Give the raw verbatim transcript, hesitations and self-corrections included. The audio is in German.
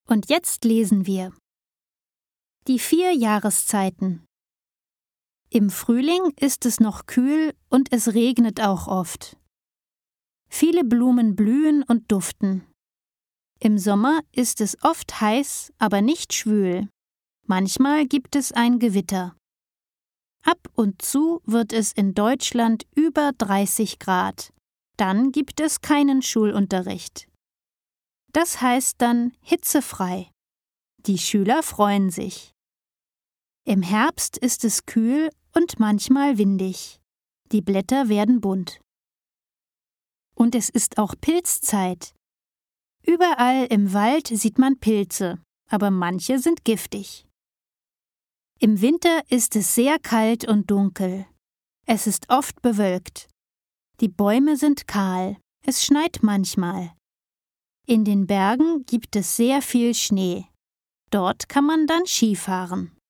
Und jetzt lesen wir die vier Jahreszeiten. Im Frühling ist es noch kühl und es regnet auch oft. Viele Blumen blühen und duften. Im Sommer ist es oft heiß, aber nicht schwül. Manchmal gibt es ein Gewitter. Ab und zu wird es in Deutschland über dreißig Grad. Dann gibt es keinen Schulunterricht. Das heißt dann hitzefrei. Die Schüler freuen sich. Im Herbst ist es kühl und manchmal windig. Die Blätter werden bunt. Und es ist auch Pilzzeit. Überall im Wald sieht man Pilze, aber manche sind giftig. Im Winter ist es sehr kalt und dunkel. Es ist oft bewölkt. Die Bäume sind kahl. Es schneit manchmal. In den Bergen gibt es sehr viel Schnee. Dort kann man dann Ski fahren.